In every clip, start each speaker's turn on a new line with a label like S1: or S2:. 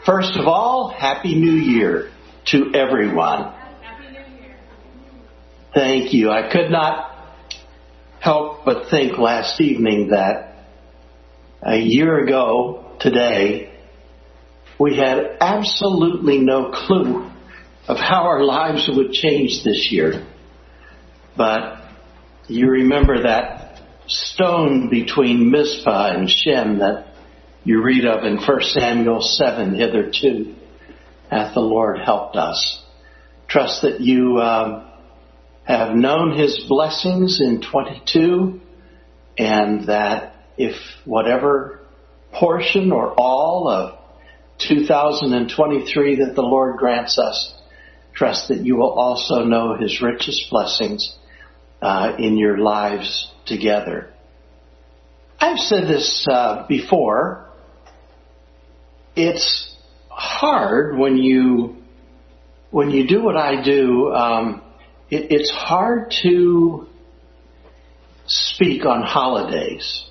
S1: First of all, Happy New Year to everyone.
S2: Happy New Year.
S1: Thank you. I could not help but think last evening that a year ago today, we had absolutely no clue of how our lives would change this year. But you remember that stone between Mizpah and Shem that you read of in 1 Samuel 7, hitherto hath the Lord helped us. Trust that you have known His blessings in 22, and that if whatever portion or all of 2023 that the Lord grants us, trust that you will also know His richest blessings in your lives together. I've said this before. It's hard when you do what I do. It's hard to speak on holidays.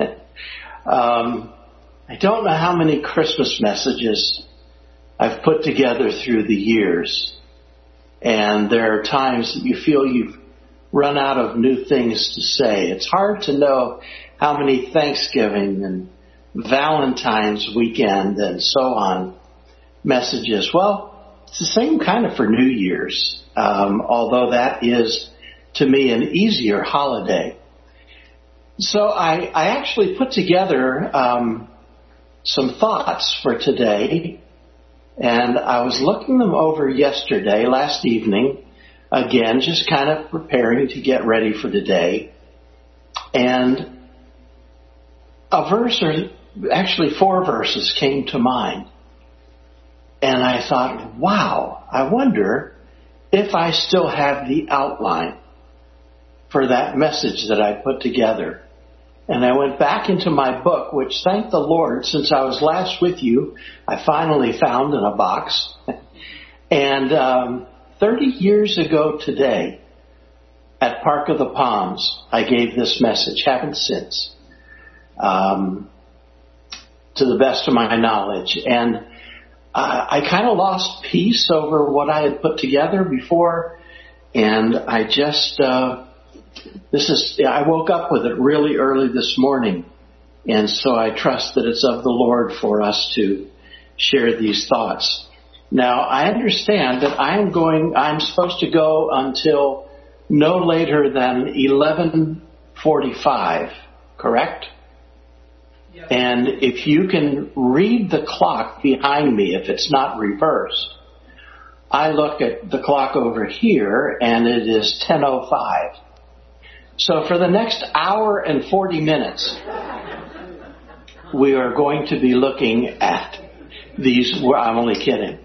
S1: I don't know how many Christmas messages I've put together through the years, and there are times that you feel you've run out of new things to say. It's hard to know how many Thanksgiving and Valentine's weekend and so on messages. Well, it's the same kind of for New Year's, although that is, to me, an easier holiday. So I actually put together some thoughts for today, and I was looking them over last evening, again, just kind of preparing to get ready for today. And a verse, or actually 4 verses, came to mind. And I thought, wow, I wonder if I still have the outline for that message that I put together. And I went back into my book, which, thank the Lord, since I was last with you, I finally found in a box. And 30 years ago today, at Park of the Palms, I gave this message. Haven't since, to the best of my knowledge. And I kind of lost peace over what I had put together before. And I just, I woke up with it really early this morning. And so I trust that it's of the Lord for us to share these thoughts. Now, I understand that I'm supposed to go until no later than 11:45, correct?
S2: Yes.
S1: And if you can read the clock behind me, if it's not reversed, I look at the clock over here and it is 10:05. So for the next hour and 40 minutes, we are going to be looking at these. I'm only kidding.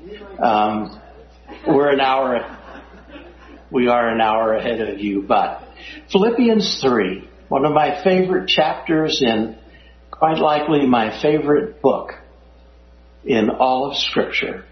S1: We are an hour ahead of you, but Philippians 3, one of my favorite chapters in quite likely my favorite book in all of Scripture.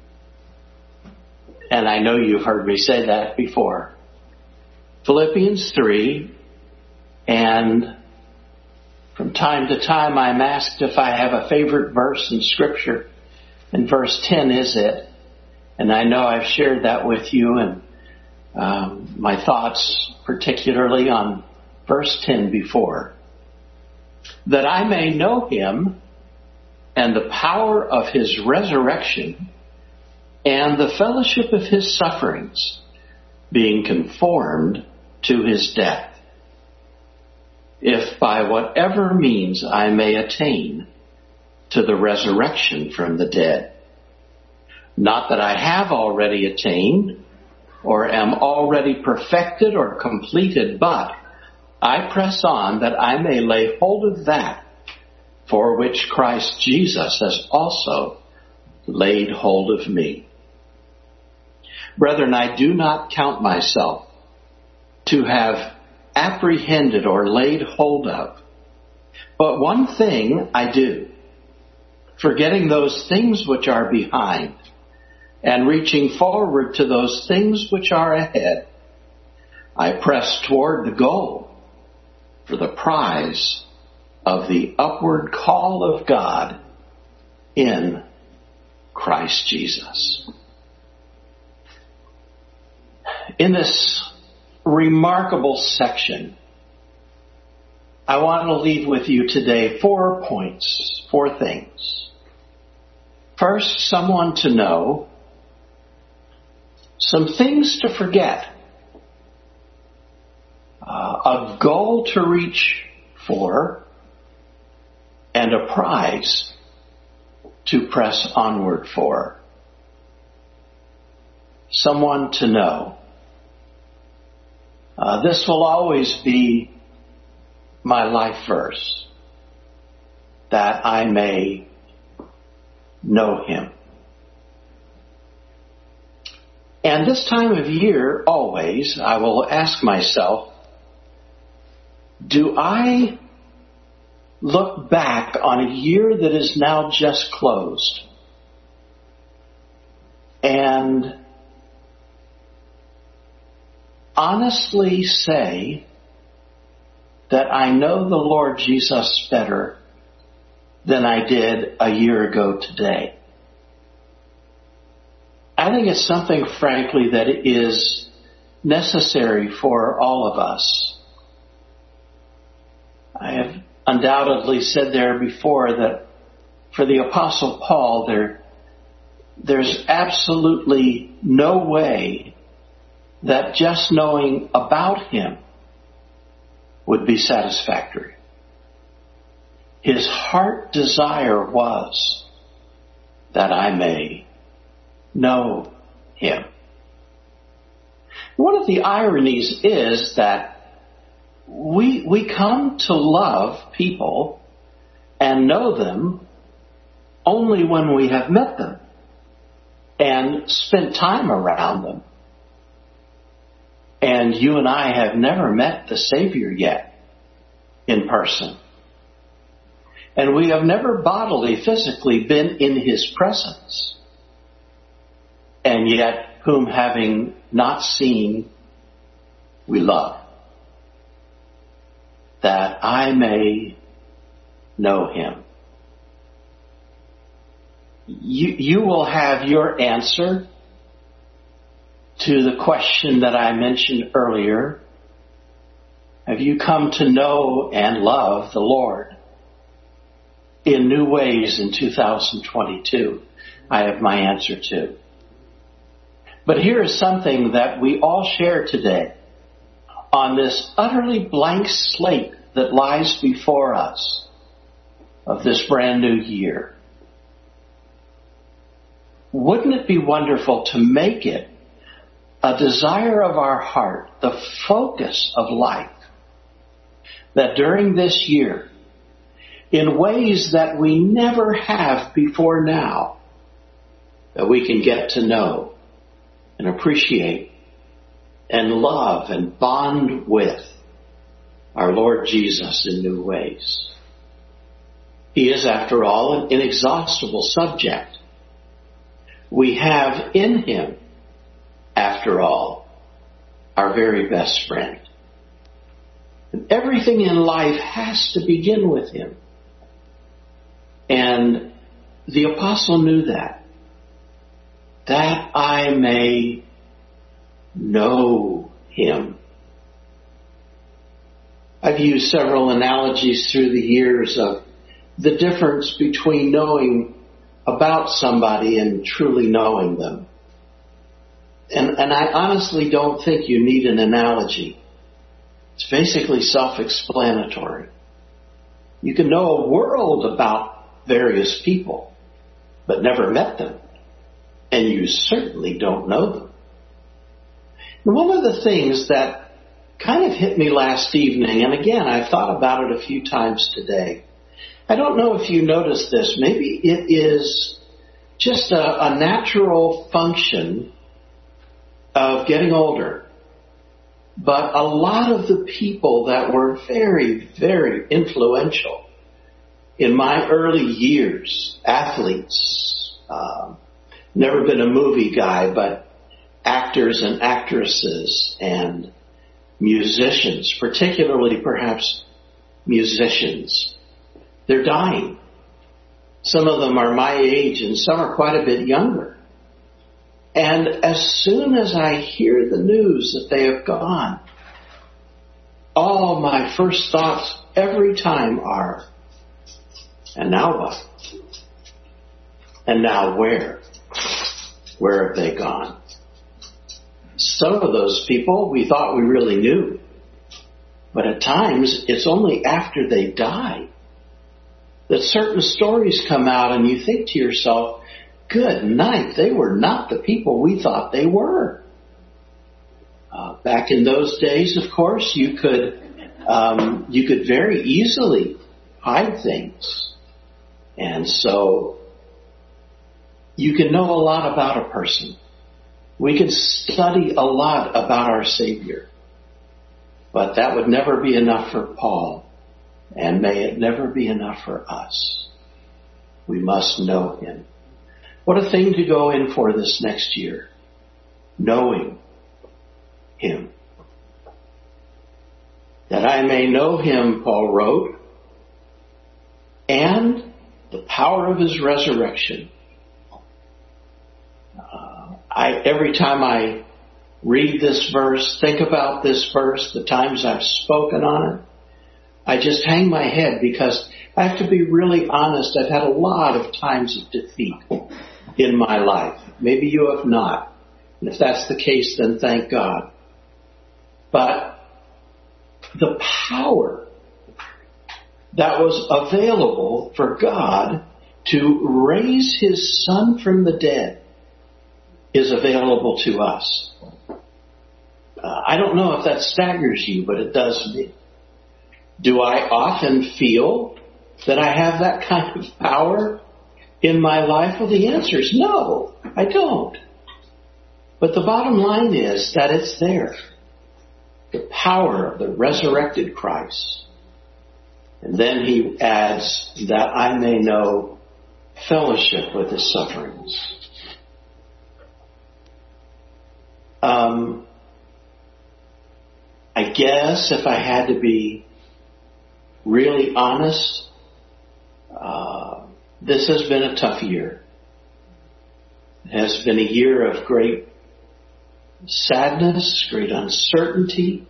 S1: And I know you've heard me say that before. Philippians 3, and from time to time I'm asked if I have a favorite verse in Scripture, and verse 10 is it. And I know I've shared that with you, and my thoughts particularly on verse 10 before. That I may know Him and the power of His resurrection and the fellowship of His sufferings, being conformed to His death, if by whatever means I may attain to the resurrection from the dead. Not that I have already attained or am already perfected or completed, but I press on that I may lay hold of that for which Christ Jesus has also laid hold of me. Brethren, I do not count myself to have apprehended or laid hold of, but one thing I do, forgetting those things which are behind and reaching forward to those things which are ahead, I press toward the goal for the prize of the upward call of God in Christ Jesus. In this remarkable section, I want to leave with you today 4 points, 4 things. First, someone to know, some things to forget, a goal to reach for, and a prize to press onward for. Someone to know. This will always be my life verse, that I may know Him. And this time of year, always, I will ask myself, do I look back on a year that is now just closed and honestly say that I know the Lord Jesus better than I did a year ago today? I think it's something, frankly, that is necessary for all of us. I have undoubtedly said there before that for the Apostle Paul, there's absolutely no way that just knowing about him would be satisfactory. His heart desire was that I may know Him. One of the ironies is that we come to love people and know them only when we have met them and spent time around them. And you and I have never met the Savior yet in person. And we have never bodily, physically been in His presence. And yet, whom having not seen, we love. That I may know Him. You will have your answer to the question that I mentioned earlier. Have you come to know and love the Lord in new ways in 2022? I have my answer too. But here is something that we all share today on this utterly blank slate that lies before us of this brand new year. Wouldn't it be wonderful to make it a desire of our heart, the focus of life, that during this year, in ways that we never have before now, that we can get to know and appreciate and love and bond with our Lord Jesus in new ways. He is, after all, an inexhaustible subject. We have in Him, after all, our very best friend. And everything in life has to begin with Him. And the apostle knew that I may know Him. I've used several analogies through the years of the difference between knowing about somebody and truly knowing them. And I honestly don't think you need an analogy. It's basically self-explanatory. You can know a world about various people, but never met them. And you certainly don't know them. And one of the things that kind of hit me last evening, and again, I've thought about it a few times today. I don't know if you noticed this. Maybe it is just a natural function of getting older. But a lot of the people that were very, very influential in my early years, athletes, never been a movie guy, but actors and actresses and musicians, particularly perhaps musicians, they're dying. Some of them are my age and some are quite a bit younger. And as soon as I hear the news that they have gone, all my first thoughts every time are, and now what? And now where? Where have they gone? Some of those people we thought we really knew. But at times, it's only after they die that certain stories come out and you think to yourself, good night, they were not the people we thought they were. Back in those days, of course, you could very easily hide things. And so you can know a lot about a person. We can study a lot about our Savior. But that would never be enough for Paul. And may it never be enough for us. We must know Him. What a thing to go in for this next year. Knowing Him. That I may know Him, Paul wrote, and the power of His resurrection. Every time I read this verse, think about this verse, the times I've spoken on it, I just hang my head because I have to be really honest. I've had a lot of times of defeat in my life. Maybe you have not. And if that's the case, then thank God. But the power that was available for God to raise His Son from the dead is available to us. I don't know if that staggers you, but it does me. Do I often feel that I have that kind of power in my life? Well, the answer is no, I don't. But the bottom line is that it's there. The power of the resurrected Christ. And then he adds that I may know fellowship with His sufferings. I guess if I had to be really honest, this has been a tough year. It has been a year of great sadness, great uncertainty,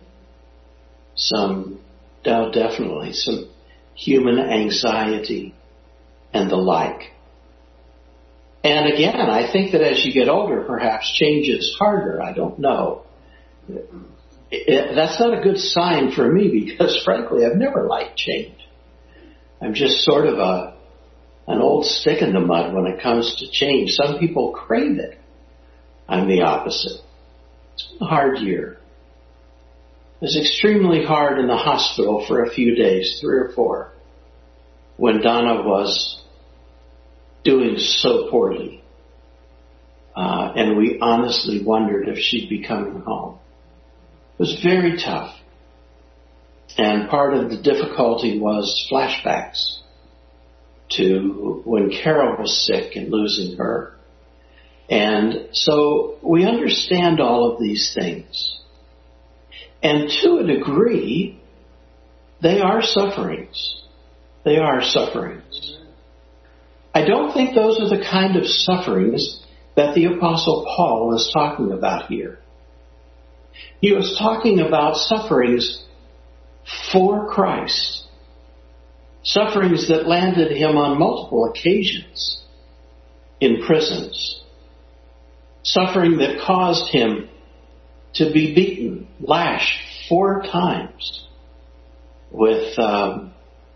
S1: definitely some human anxiety and the like. And again, I think that as you get older, perhaps change is harder. I don't know. That's not a good sign for me because, frankly, I've never liked change. I'm just sort of an old stick in the mud when it comes to change. Some people crave it. I'm the opposite. It's been a hard year. It was extremely hard in the hospital for a few days, 3 or 4, when Donna was doing so poorly. And we honestly wondered if she'd be coming home. It was very tough. And part of the difficulty was flashbacks to when Carol was sick and losing her. And so we understand all of these things. And to a degree, they are sufferings. They are sufferings. I don't think those are the kind of sufferings that the Apostle Paul is talking about here. He was talking about sufferings for Christ. Sufferings that landed him on multiple occasions in prisons. Suffering that caused him to be beaten, lashed 4 times with 5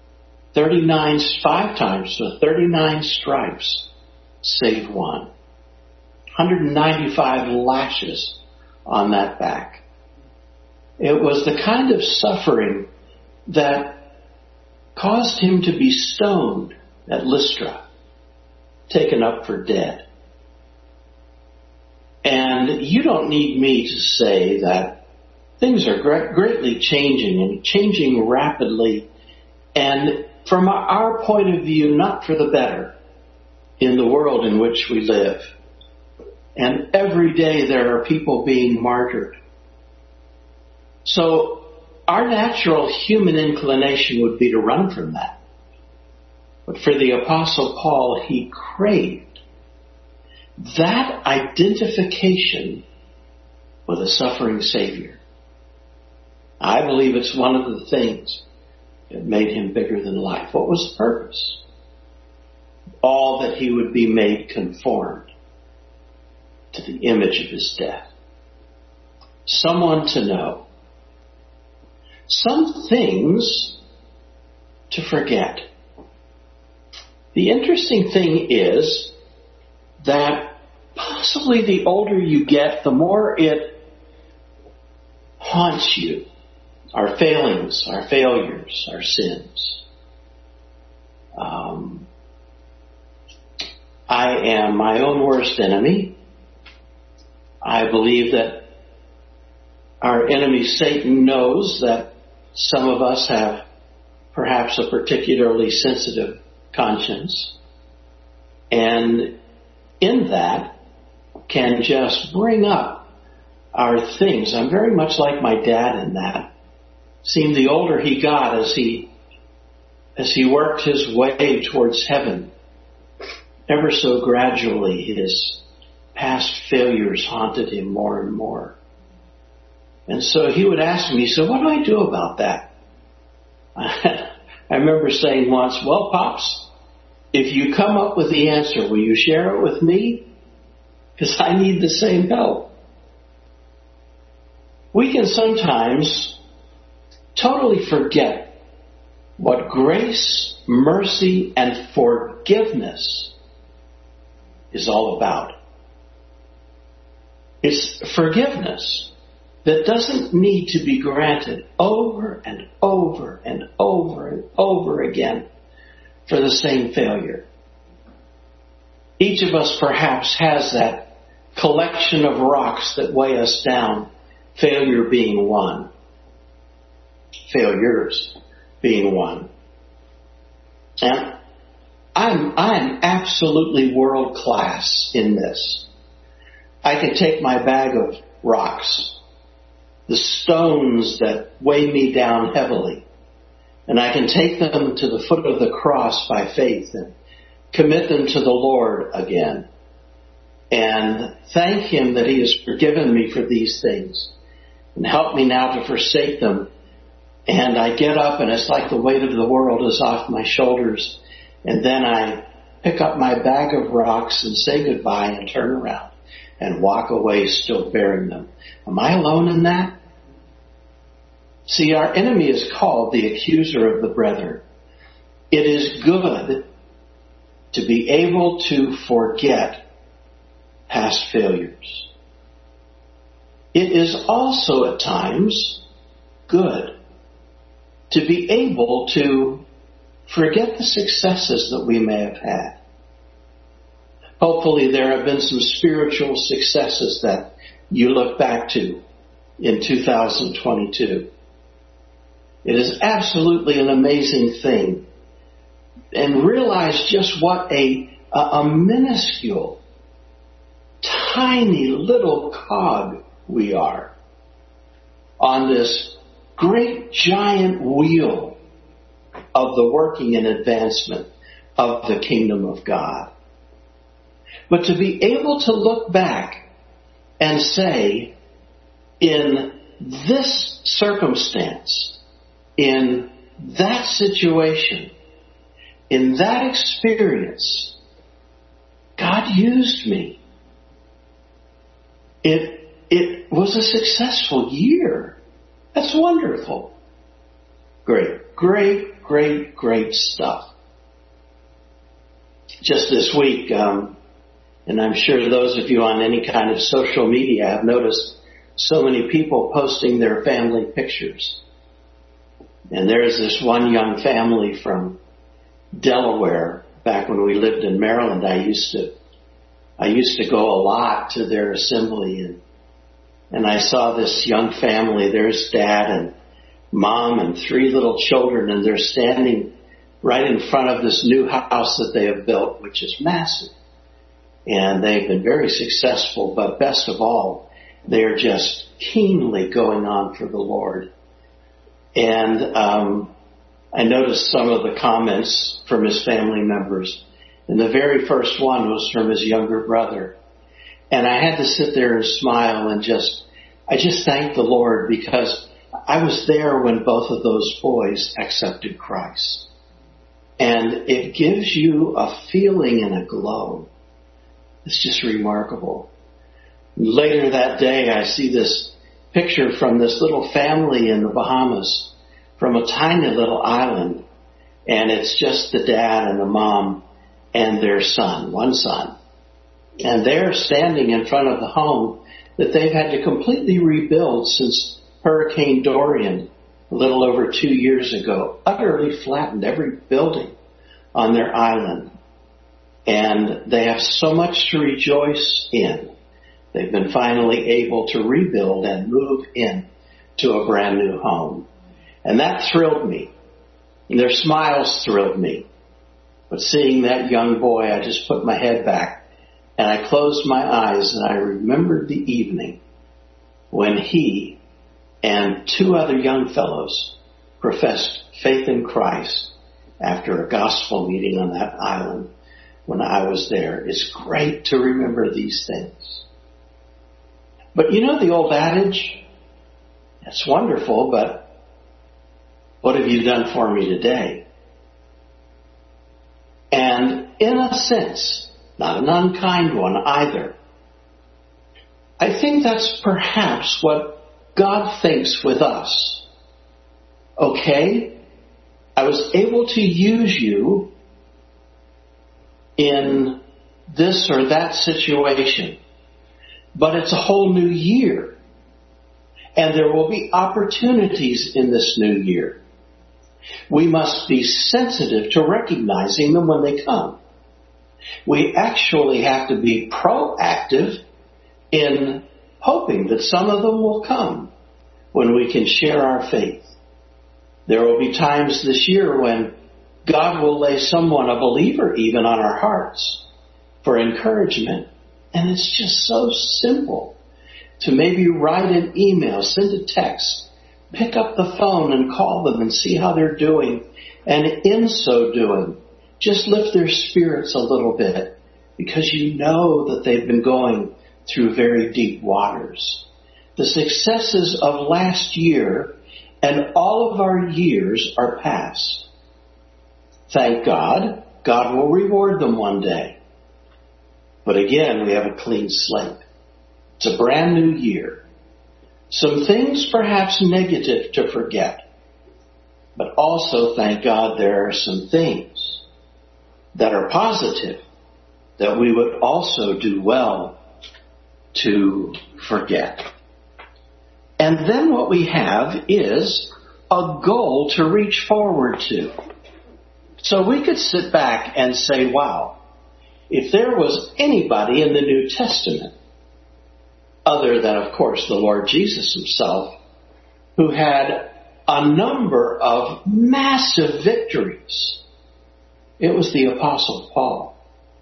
S1: times with 39 stripes, save 1. 195 lashes on that back. It was the kind of suffering that caused him to be stoned at Lystra, taken up for dead. And you don't need me to say that things are greatly changing and changing rapidly, and from our point of view, not for the better in the world in which we live. And every day there are people being martyred. So our natural human inclination would be to run from that. But for the Apostle Paul, he craved that identification with a suffering Savior. I believe it's one of the things that made him bigger than life. What was the purpose? All that he would be made conformed to the image of his death. Someone to know. Some things to forget. The interesting thing is that possibly the older you get, the more it haunts you. Our failings, our failures, our sins. I am my own worst enemy. I believe that our enemy Satan knows that some of us have perhaps a particularly sensitive conscience, and in that can just bring up our things. I'm very much like my dad in that. Seemed the older he got as he worked his way towards heaven, ever so gradually his past failures haunted him more and more. And so he would ask me, so what do I do about that? I remember saying once, well, Pops, if you come up with the answer, will you share it with me? Because I need the same help. We can sometimes totally forget what grace, mercy, and forgiveness is all about. It's forgiveness that doesn't need to be granted over and over and over and over again for the same failure. Each of us perhaps has that collection of rocks that weigh us down, failure being one. Failures being one. And I'm absolutely world class in this. I can take my bag of rocks, the stones that weigh me down heavily, and I can take them to the foot of the cross by faith and commit them to the Lord again and thank Him that He has forgiven me for these things and help me now to forsake them. And I get up and it's like the weight of the world is off my shoulders, and then I pick up my bag of rocks and say goodbye and turn around and walk away still bearing them. Am I alone in that? See, our enemy is called the accuser of the brethren. It is good to be able to forget past failures. It is also at times good to be able to forget the successes that we may have had. Hopefully there have been some spiritual successes that you look back to in 2022. It is absolutely an amazing thing. And realize just what a minuscule, tiny little cog we are on this great giant wheel of the working and advancement of the kingdom of God. But to be able to look back and say, in this circumstance, in that situation, in that experience, God used me. It was a successful year. That's wonderful. Great stuff. Just this week, and I'm sure those of you on any kind of social media have noticed so many people posting their family pictures. And there's this one young family from Delaware. Back when we lived in Maryland, I used to go a lot to their assembly, and I saw this young family. There's dad and mom and 3 little children, and they're standing right in front of this new house that they have built, which is massive. And they've been very successful, but best of all, they're just keenly going on for the Lord. And I noticed some of the comments from his family members. And the very first one was from his younger brother. And I had to sit there and smile and I just thanked the Lord, because I was there when both of those boys accepted Christ. And it gives you a feeling and a glow. It's just remarkable. Later that day, I see this picture from this little family in the Bahamas, from a tiny little island. And it's just the dad and the mom and their son, one son. And they're standing in front of the home that they've had to completely rebuild since Hurricane Dorian a little over 2 years ago. Utterly flattened every building on their island. And they have so much to rejoice in. They've been finally able to rebuild and move in to a brand new home. And that thrilled me. And their smiles thrilled me. But seeing that young boy, I just put my head back and I closed my eyes and I remembered the evening when he and 2 other young fellows professed faith in Christ after a gospel meeting on that island when I was there. It's great to remember these things. But you know the old adage? It's wonderful, but what have you done for me today? And in a sense, not an unkind one either, I think that's perhaps what God thinks with us. Okay, I was able to use you in this or that situation, but it's a whole new year. And there will be opportunities in this new year. We must be sensitive to recognizing them when they come. We actually have to be proactive in hoping that some of them will come when we can share our faith. There will be times this year when God will lay someone, a believer even, on our hearts for encouragement. And it's just so simple to maybe write an email, send a text, pick up the phone and call them and see how they're doing. And in so doing, just lift their spirits a little bit, because you know that they've been going through very deep waters. The successes of last year and all of our years are past. Thank God, God will reward them one day. But again, we have a clean slate. It's a brand new year. Some things perhaps negative to forget. But also, thank God, there are some things that are positive that we would also do well to forget. And then what we have is a goal to reach forward to. So we could sit back and say, wow, if there was anybody in the New Testament, other than, of course, the Lord Jesus himself, who had a number of massive victories, it was the Apostle Paul.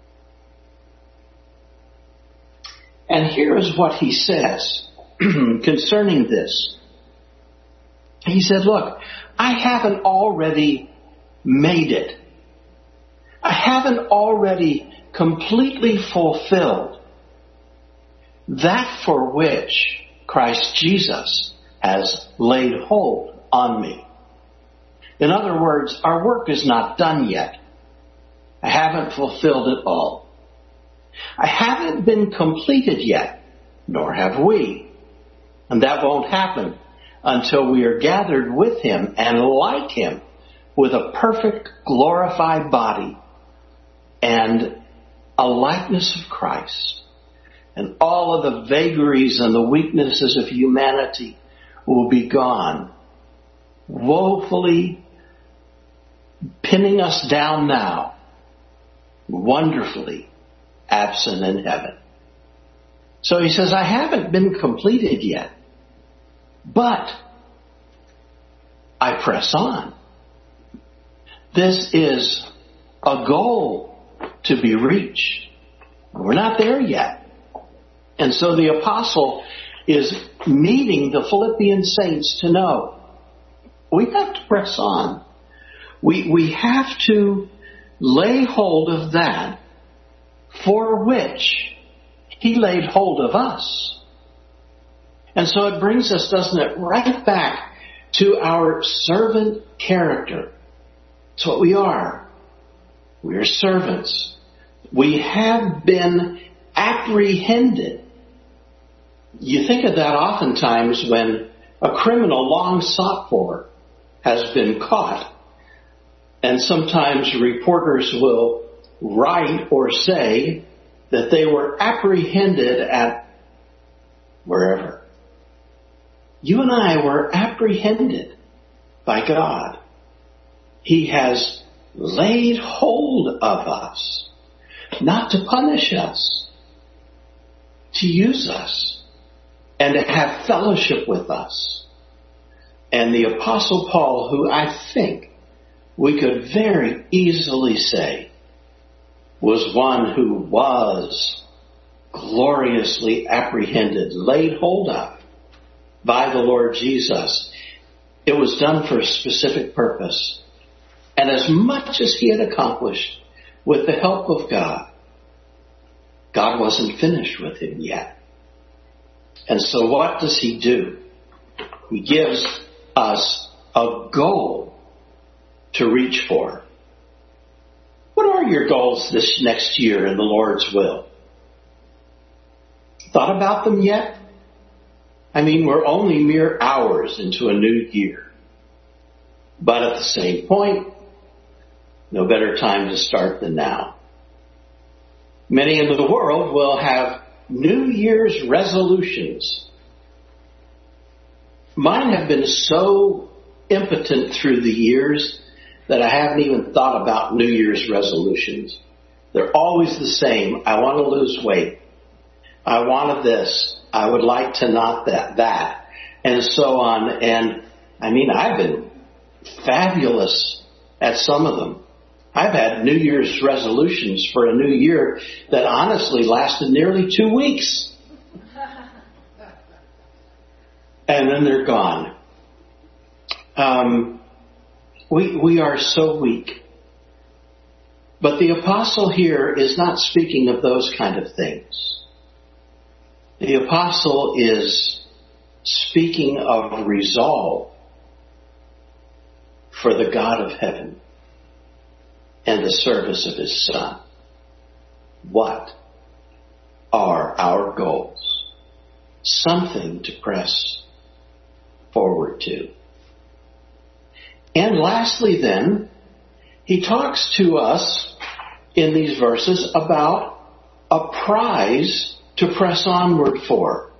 S1: And here is what he says concerning this. He said, look, I haven't already made it. I haven't already completely fulfilled that for which Christ Jesus has laid hold on me. In other words, our work is not done yet. I haven't fulfilled it all. I haven't been completed yet, nor have we. And that won't happen until we are gathered with him and like him with a perfect glorified body and a likeness of Christ. And all of the vagaries and the weaknesses of humanity will be gone, woefully pinning us down now, wonderfully absent in heaven. So he says, I haven't been completed yet, but I press on. This is a goal to be reached. We're not there yet. And so the apostle is needing the Philippian saints to know we have to press on. We have to lay hold of that for which He laid hold of us. And so it brings us, doesn't it, right back to our servant character. It's what we are. We are servants. We have been apprehended. You think of that oftentimes when a criminal long sought for has been caught. And sometimes reporters will write or say that they were apprehended at wherever. You and I were apprehended by God. He has laid hold of us, not to punish us, to use us, and to have fellowship with us. And the Apostle Paul, who I think we could very easily say was one who was gloriously apprehended, laid hold of by the Lord Jesus. It was done for a specific purpose. And as much as he had accomplished with the help of God, God wasn't finished with him yet. And so what does he do? He gives us a goal to reach for. What are your goals this next year in the Lord's will? Thought about them yet? I mean, we're only mere hours into a new year. But at the same point, no better time to start than now. Many in the world will have New Year's resolutions. Mine have been so impotent through the years that I haven't even thought about New Year's resolutions. They're always the same. I want to lose weight. I wanted this. I would like to not that, and so on. And I mean, I've been fabulous at some of them. I've had New Year's resolutions for a new year that honestly lasted nearly 2 weeks. And then they're gone. We are so weak. But the apostle here is not speaking of those kind of things. The apostle is speaking of resolve for the God of heaven and the service of his Son. What are our goals? Something to press forward to. And lastly then, he talks to us in these verses about a prize to press onward for.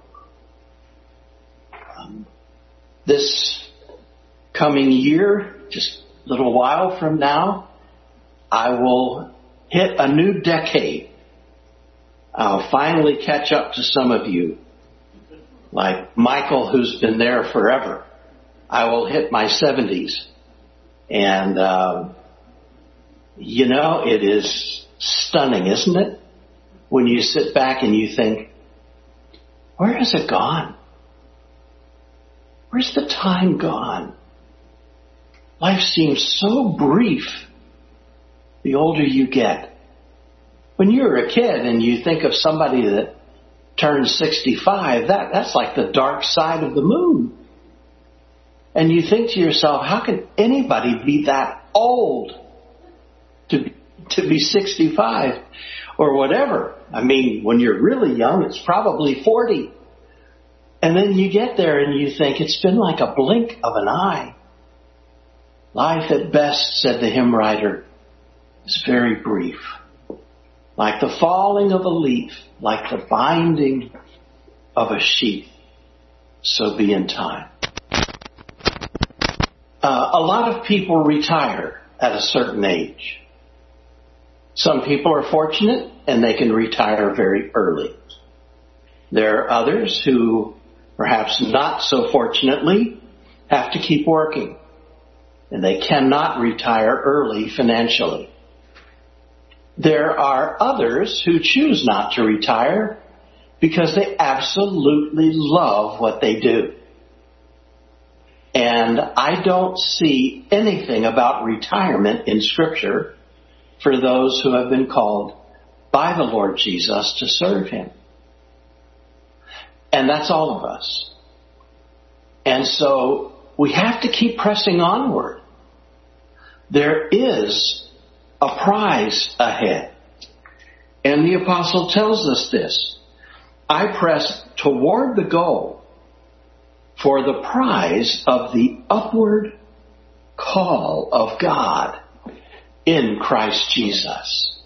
S1: This coming year, just a little while from now, I will hit a new decade. I'll finally catch up to some of you. Like Michael, who's been there forever. I will hit my 70s. And, it is stunning, isn't it? When you sit back and you think, where has it gone? Where's the time gone? Life seems so brief the older you get. When you were a kid and you think of somebody that turned 65, that's like the dark side of the moon. And you think to yourself, how can anybody be that old to be 65 or whatever? I mean, when you're really young, it's probably 40. And then you get there and you think it's been like a blink of an eye. Life at best, said the hymn writer, is very brief. Like the falling of a leaf, like the binding of a sheep, so be in time. A lot of people retire at a certain age. Some people are fortunate and they can retire very early. There are others who, perhaps not so fortunately, have to keep working. And they cannot retire early financially. There are others who choose not to retire because they absolutely love what they do. And I don't see anything about retirement in Scripture for those who have been called by the Lord Jesus to serve Him. And that's all of us. And so we have to keep pressing onward. There is a prize ahead. And the apostle tells us this. I press toward the goal for the prize of the upward call of God in Christ Jesus.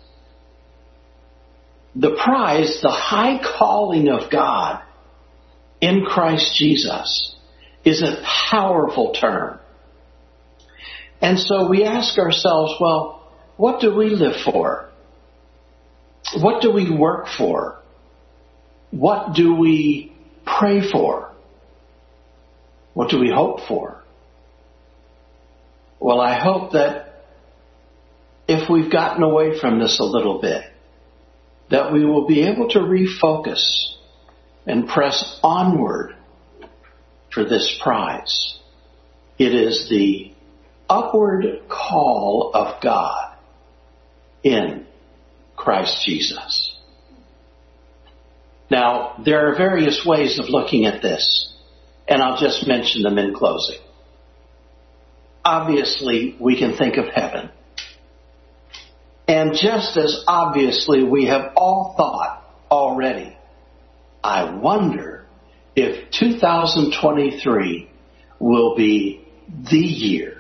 S1: The prize, the high calling of God in Christ Jesus, is a powerful term. And so we ask ourselves, well, what do we live for? What do we work for? What do we pray for? What do we hope for? Well, I hope that if we've gotten away from this a little bit, that we will be able to refocus and press onward for this prize. It is the upward call of God in Christ Jesus. Now, there are various ways of looking at this, and I'll just mention them in closing. Obviously, we can think of heaven. And just as obviously, we have all thought already, I wonder if 2023 will be the year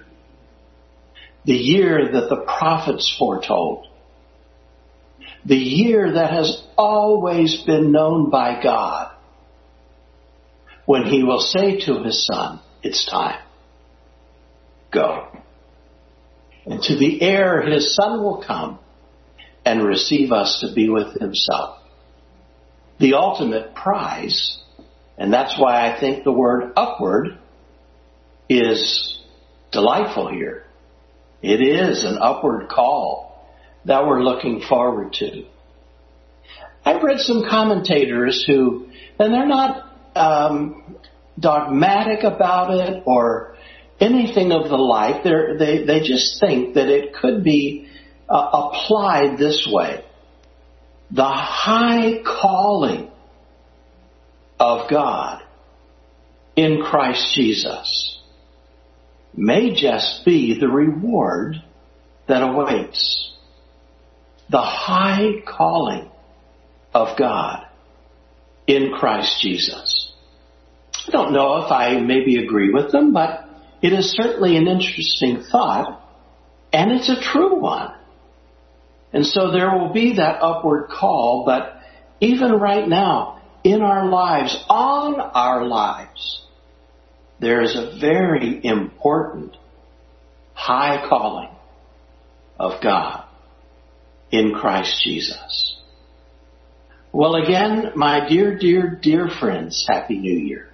S1: that the prophets foretold, the year that has always been known by God, when He will say to His Son, it's time, go. And to the air His Son will come and receive us to be with Himself. The ultimate prize, and that's why I think the word upward is delightful here. It is an upward call that we're looking forward to. I've read some commentators who, and they're not dogmatic about it or anything of the like. They just think that it could be applied this way. The high calling of God in Christ Jesus may just be the reward that awaits. The high calling of God in Christ Jesus. I don't know if I maybe agree with them, but it is certainly an interesting thought, and it's a true one. And so there will be that upward call, but even right now, in our lives, on our lives, there is a very important high calling of God in Christ Jesus. Well, again, my dear, dear, dear friends, Happy New Year.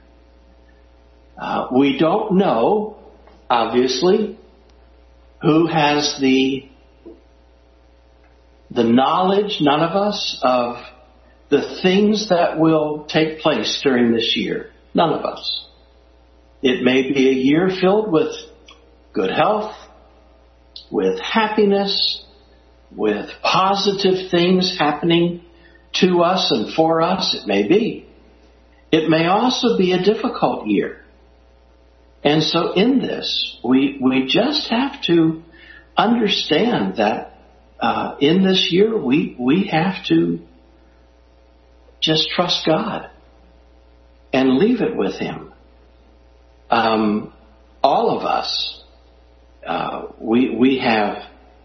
S1: We don't know, obviously, who has the knowledge, none of us, of the things that will take place during this year. None of us. It may be a year filled with good health, with happiness, with positive things happening to us and for us. It may be. It may also be a difficult year. And so in this, we just have to understand that in this year, we have to just trust God and leave it with Him. All of us, we have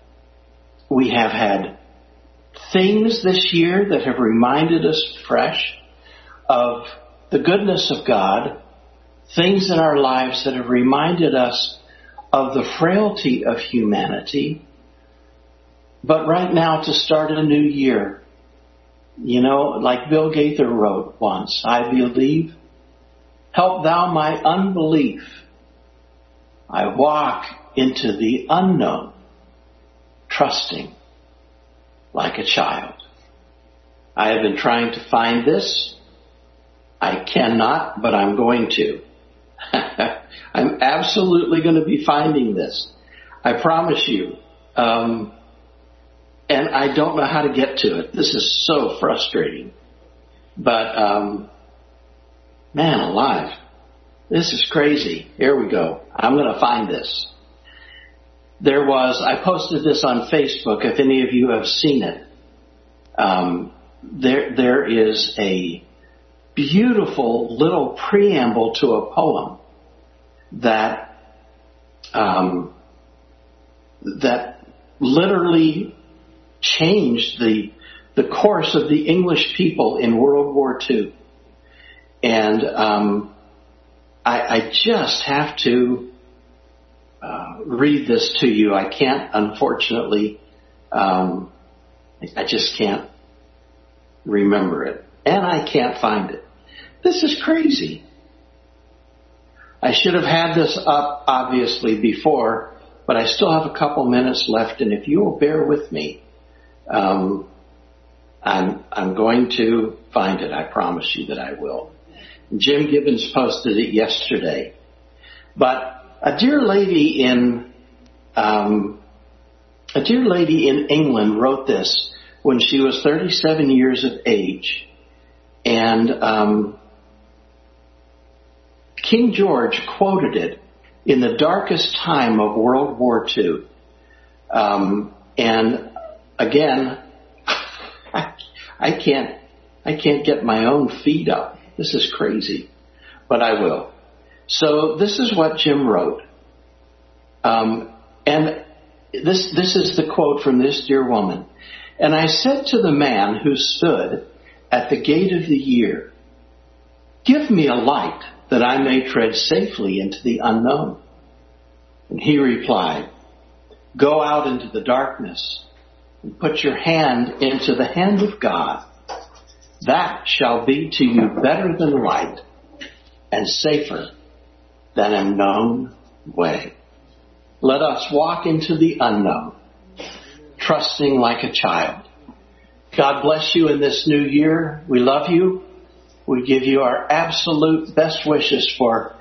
S1: had things this year that have reminded us fresh of the goodness of God, things in our lives that have reminded us of the frailty of humanity. But right now, to start a new year, like Bill Gaither wrote once, I believe, help thou my unbelief. I walk into the unknown, trusting like a child. I have been trying to find this. I cannot, but I'm going to. I'm absolutely going to be finding this. I promise you. And I don't know how to get to it. This is so frustrating. But, man alive. This is crazy. Here we go. I'm going to find this. I posted this on Facebook, if any of you have seen it. There is a beautiful little preamble to a poem that literally changed the course of the English people in World War II. And I just have to read this to you. I can't, unfortunately, I just can't remember it. And I can't find it. This is crazy. I should have had this up, obviously, before, but I still have a couple minutes left, and if you will bear with me, I'm going to find it. I promise you that I will. Jim Gibbons posted it yesterday. But a dear lady in England wrote this when she was 37 years of age, and King George quoted it in the darkest time of World War II. And again, I can't get my own feed up. This is crazy, but I will. So this is what Jim wrote. And this is the quote from this dear woman. And I said to the man who stood at the gate of the year, give me a light that I may tread safely into the unknown. And he replied, go out into the darkness and put your hand into the hand of God. That shall be to you better than light and safer than a known way. Let us walk into the unknown, trusting like a child. God bless you in this new year. We love you. We give you our absolute best wishes for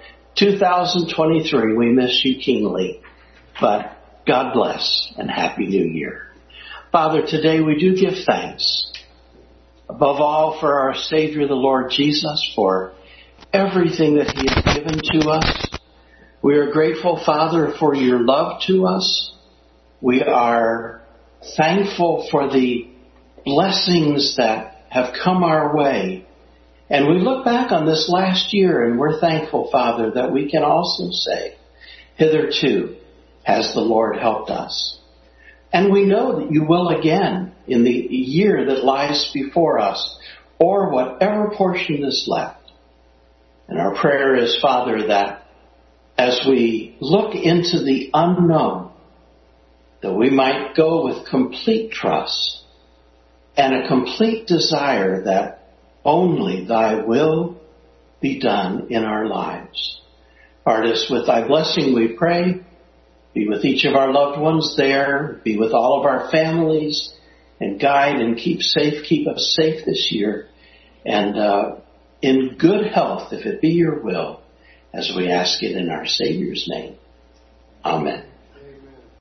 S1: 2023. We miss you keenly, but God bless and Happy New Year. Father, today we do give thanks, above all for our Savior, the Lord Jesus, for everything that He has given to us. We are grateful, Father, for your love to us. We are thankful for the blessings that have come our way. And we look back on this last year and we're thankful, Father, that we can also say, hitherto has the Lord helped us. And we know that you will again in the year that lies before us, or whatever portion is left. And our prayer is, Father, that as we look into the unknown, that we might go with complete trust and a complete desire that only thy will be done in our lives. Part us with thy blessing, we pray. Be with each of our loved ones there. Be with all of our families and guide and keep us safe this year. And in good health, if it be your will, as we ask it in our Savior's name. Amen.